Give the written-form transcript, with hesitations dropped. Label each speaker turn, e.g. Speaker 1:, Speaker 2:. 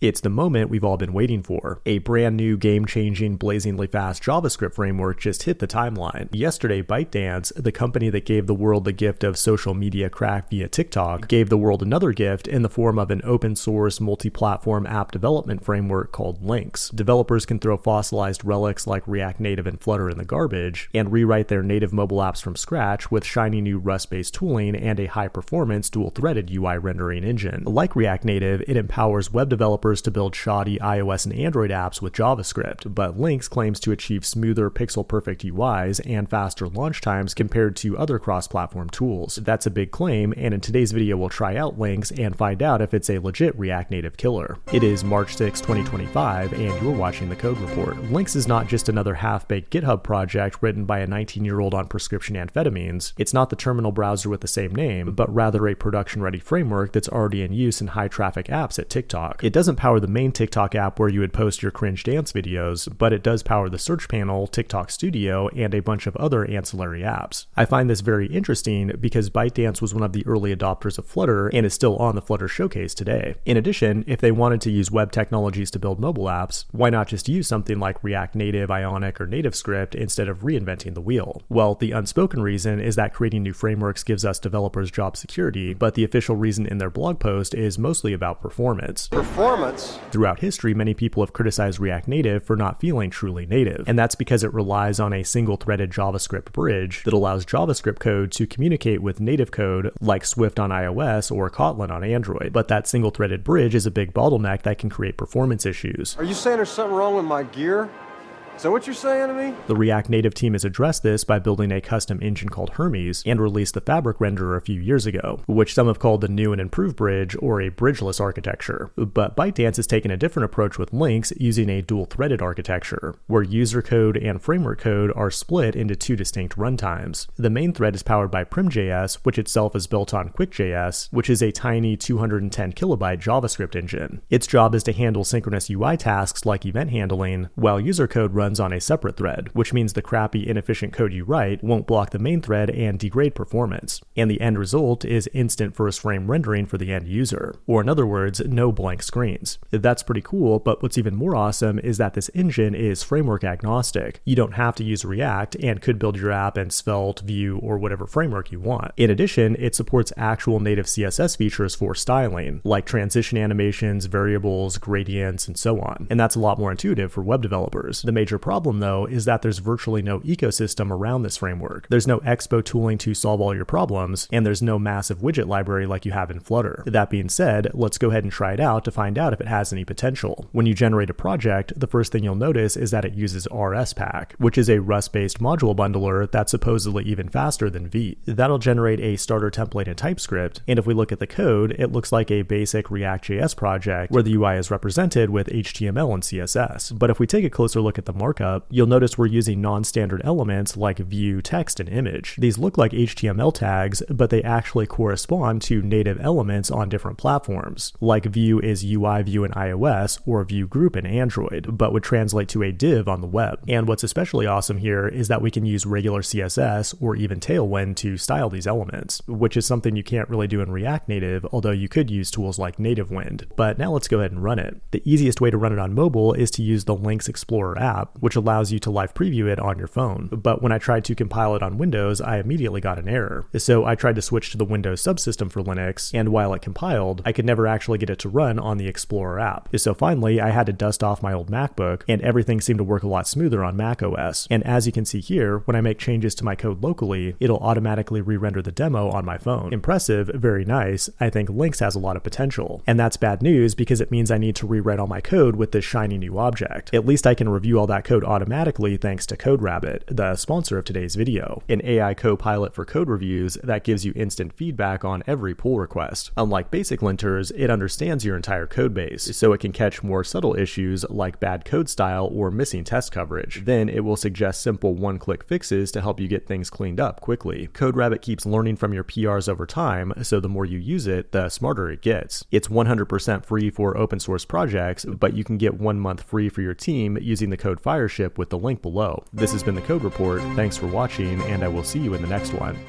Speaker 1: It's the moment we've all been waiting for. A brand new game-changing, blazingly fast JavaScript framework just hit the timeline. Yesterday, ByteDance, the company that gave the world the gift of social media crack via TikTok, gave the world another gift in the form of an open-source, multi-platform app development framework called Lynx. Developers can throw fossilized relics like React Native and Flutter in the garbage, and rewrite their native mobile apps from scratch with shiny new Rust-based tooling and a high-performance, dual-threaded UI rendering engine. Like React Native, it empowers web developers to build shoddy iOS and Android apps with JavaScript, but Lynx claims to achieve smoother, pixel-perfect UIs and faster launch times compared to other cross-platform tools. That's a big claim, and in today's video we'll try out Lynx and find out if it's a legit React Native killer. It is March 6, 2025, and you're watching The Code Report. Lynx is not just another half-baked GitHub project written by a 19-year-old on prescription amphetamines. It's not the terminal browser with the same name, but rather a production-ready framework that's already in use in high-traffic apps at TikTok. It doesn't power the main TikTok app where you would post your cringe dance videos, but it does power the search panel, TikTok Studio, and a bunch of other ancillary apps. I find this very interesting because ByteDance was one of the early adopters of Flutter and is still on the Flutter showcase today. In addition, if they wanted to use web technologies to build mobile apps, why not just use something like React Native, Ionic, or NativeScript instead of reinventing the wheel? Well, the unspoken reason is that creating new frameworks gives us developers job security, but the official reason in their blog post is mostly about performance. Throughout history, many people have criticized React Native for not feeling truly native, and that's because it relies on a single-threaded JavaScript bridge that allows JavaScript code to communicate with native code like Swift on iOS or Kotlin on Android. But that single-threaded bridge is a big bottleneck that can create performance issues.
Speaker 2: Are you saying there's something wrong with my gear? Is that what you're saying to me?
Speaker 1: The React Native team has addressed this by building a custom engine called Hermes and released the Fabric renderer a few years ago, which some have called the new and improved bridge or a bridgeless architecture. But ByteDance has taken a different approach with Lynx using a dual-threaded architecture, where user code and framework code are split into two distinct runtimes. The main thread is powered by Prim.js, which itself is built on Quick.js, which is a tiny 210 kilobyte JavaScript engine. Its job is to handle synchronous UI tasks like event handling, while user code runs on a separate thread, which means the crappy, inefficient code you write won't block the main thread and degrade performance. And the end result is instant first frame rendering for the end user, or in other words, no blank screens. That's pretty cool, but what's even more awesome is that this engine is framework agnostic. You don't have to use React and could build your app in Svelte, Vue, or whatever framework you want. In addition, it supports actual native CSS features for styling, like transition animations, variables, gradients, and so on. And that's a lot more intuitive for web developers. The major problem, though, is that there's virtually no ecosystem around this framework. There's no Expo tooling to solve all your problems, and there's no massive widget library like you have in Flutter. That being said, let's go ahead and try it out to find out if it has any potential. When you generate a project, the first thing you'll notice is that it uses RSPack, which is a Rust-based module bundler that's supposedly even faster than Vite. That'll generate a starter template in TypeScript, and if we look at the code, it looks like a basic React.js project where the UI is represented with HTML and CSS. But if we take a closer look at the markup, you'll notice we're using non-standard elements like view, text, and image. These look like HTML tags, but they actually correspond to native elements on different platforms. Like view is UI view in iOS or view group in Android, but would translate to a div on the web. And what's especially awesome here is that we can use regular CSS or even Tailwind to style these elements, which is something you can't really do in React Native, although you could use tools like NativeWind. But now let's go ahead and run it. The easiest way to run it on mobile is to use the Lynx Explorer app, which allows you to live preview it on your phone. But when I tried to compile it on Windows, I immediately got an error. So I tried to switch to the Windows subsystem for Linux, and while it compiled, I could never actually get it to run on the Explorer app. So finally, I had to dust off my old MacBook, and everything seemed to work a lot smoother on macOS. And as you can see here, when I make changes to my code locally, it'll automatically re-render the demo on my phone. Impressive, very nice. I think Lynx has a lot of potential. And that's bad news because it means I need to rewrite all my code with this shiny new object. At least I can review all that code automatically thanks to CodeRabbit, the sponsor of today's video, an AI co-pilot for code reviews that gives you instant feedback on every pull request. Unlike basic linters, it understands your entire code base, so it can catch more subtle issues like bad code style or missing test coverage. Then it will suggest simple one-click fixes to help you get things cleaned up quickly. CodeRabbit keeps learning from your PRs over time, so the more you use it, the smarter it gets. It's 100% free for open source projects, but you can get 1 month free for your team using the code Fireship with the link below. This has been The Code Report. Thanks for watching, and I will see you in the next one.